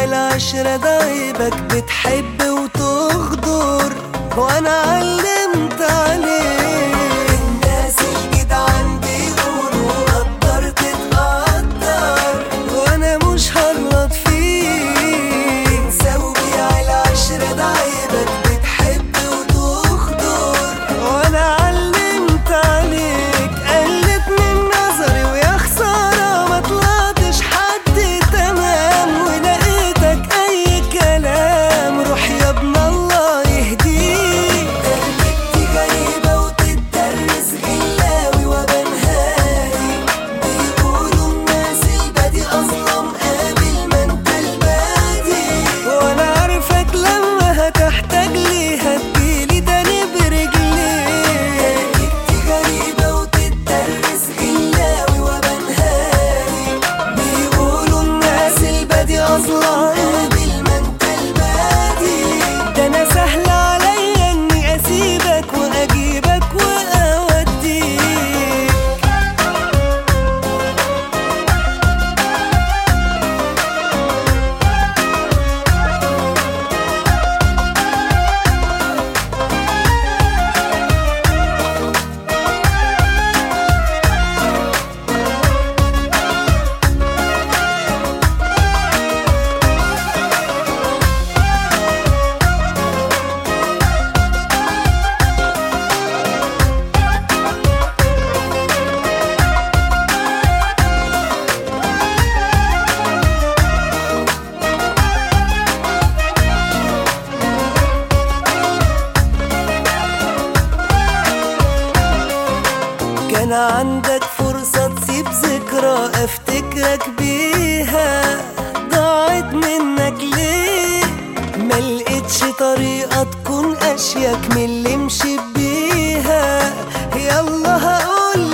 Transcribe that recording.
العشرة ده عيبك، بتحب وتغدر وانا علمت عليك. الناس الجدعان بيقولوا قدر تتقدر، وانا مش هغلط فيك. انسى وبيع العشرة ده عيبك، بتحب وتغدر وانا علمت عليك. قلت من نظري ويا خسارة ما طلعتش حد تمام، ولقيتك اي كلام. روح يا ابن الله يهديك. قلبتي غريبة وتتدرس غلاوي وبنهاري، بيقولوا الناس البادي اظلم قابل ما انت البادي. وانا عارفك لما هتحتاج لي هتجيلي تاني برجليك. قلبتي غريبة وتتدرس غلاوي وبنهاري، بيقولوا الناس البادي اظلم قابل ما انت البادي. ده انا سهل عليا اني اسيبك واجيبك واوديك. كان عندك فرصة تسيب ذكرى افتكرك بيها، ضاعت منك ليه؟ ملقتش طريقة تكون اشيك من اللي مشيت بيها. يلا هقول